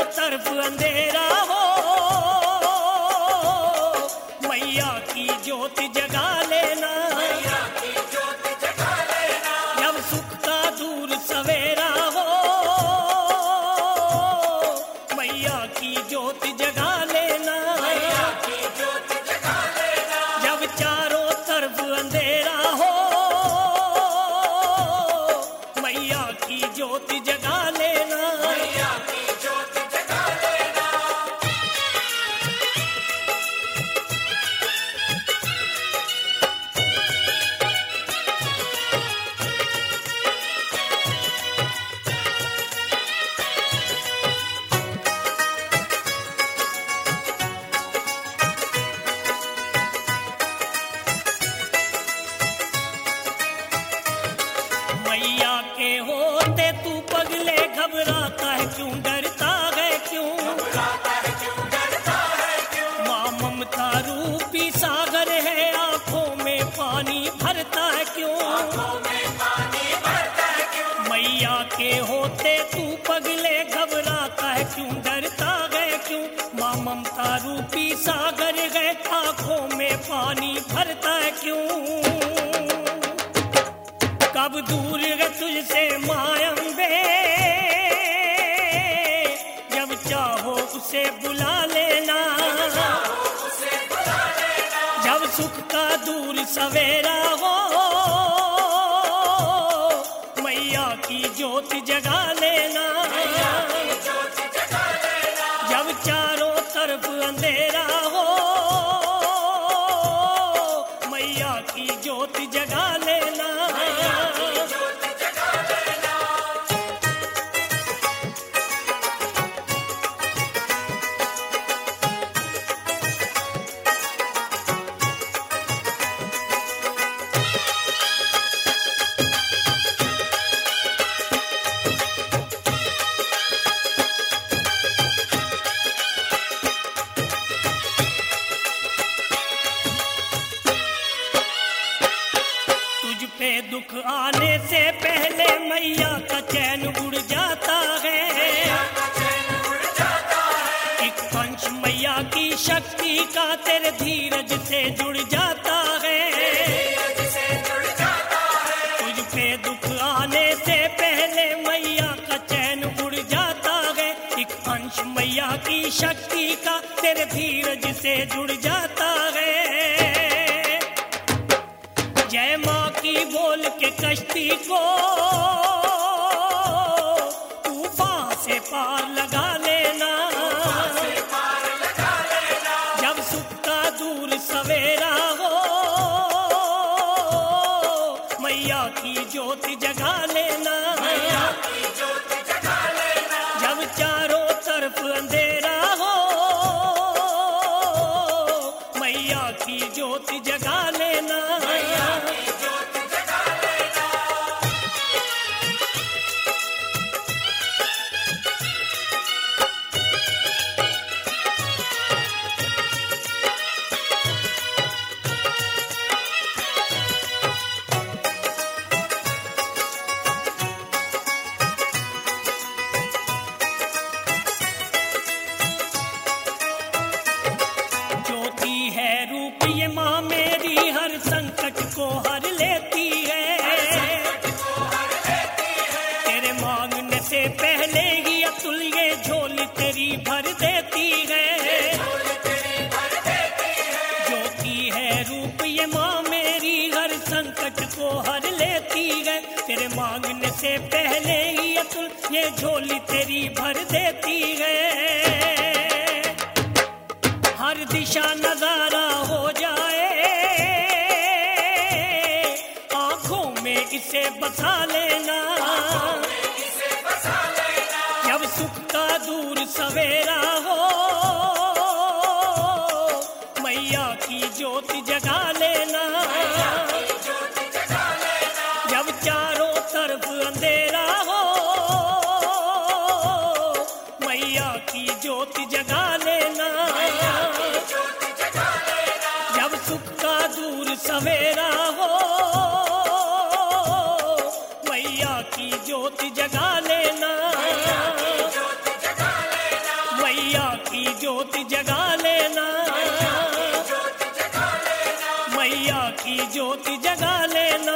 तरफ अंधेरा हो, मैया की ज्योति जगा लेना, मैया की ज्योति जगा लेना। जब सुख का दूर सवेरा हो, मैया की ज्योति जगा लेना, मैया की ज्योति जगा लेना। जब चारों तरफ अंधेरा हो, मैया की ज्योति जगा लेना, मैया की ज्योति जगा लेना। मैया के होते तू पगले घबराता है क्यों, डरता है क्यों, घबराता है क्यों, डरता है क्यों। माँ ममता रूपी सागर है, आंखों में पानी भरता है क्यों, आँखों में पानी भरता है क्यों। मैया के होते तू पगले घबराता है क्यों, डरता है क्यों, माँ ममता रूपी सागर है, आंखों में पानी भरता है क्यों। कब दूर है तुझसे मायम्बे, जब चाहो उसे बुला लेना, उसे बुला लेना। जब सुख का दूर सवेरा हो, मैया की ज्योति जगा लेना, मैया की ज्योति जगा लेना। जब चारों तरफ अंधेरा हो, मैया की ज्योति जगा लेना, मैया की ज्योति जगा लेना। तुझ पे दुख आने से पहले मैया का चैन उड़ जाता है, चैन उड़ जाता है। एक पंच मैया की शक्ति का तेरे धीरज से जुड़ जाता है, धीरज से जुड़ जाता है। तुझ पे दुख आने से पहले मैया का चैन उड़ जाता है, एक अंश मैया की शक्ति का तेरे धीरज से जुड़ जाता है। जय माँ की बोल के कश्ती को तूफान से पार लगा लेना, से पार लगा लेना। जब सुख का दूर सवेरा हो, मैया की ज्योति जगा लेना, मैया की ज्योति जगा लेना। जब चारों तरफ अंधेरा हो, मैया की ज्योति जगा लेना, मैया की ज्योति जगा लेना। ज्योति है रूप ये माँ मेरी, हर संकट को हर लेती है, तेरे मांगने से पहले ही अतुल ये झोली तेरी भर देती है। ज्योति है रूप ये माँ मेरी, हर संकट को हर लेती है, तेरे मांगने से पहले ही अतुल ये झोली तेरी भर देती है। हर दिशा नजारा हो जाए, आंखों में इसे बसा लेना, इसे बसा लेना। जब सुख का दूर सवेरा हो, मैया की ज्योति जगा लेना, ज्योति जगा लेना। जब चारों तरफ अंधेरा हो, मैया की ज्योति जगा लेना, ज्योति जगा लेना। जब सुख का दूर सवेरा हो, मैया की ज्योति जगा लेना, ज्योति जगा लेना। मैया की ज्योति जगा लेना।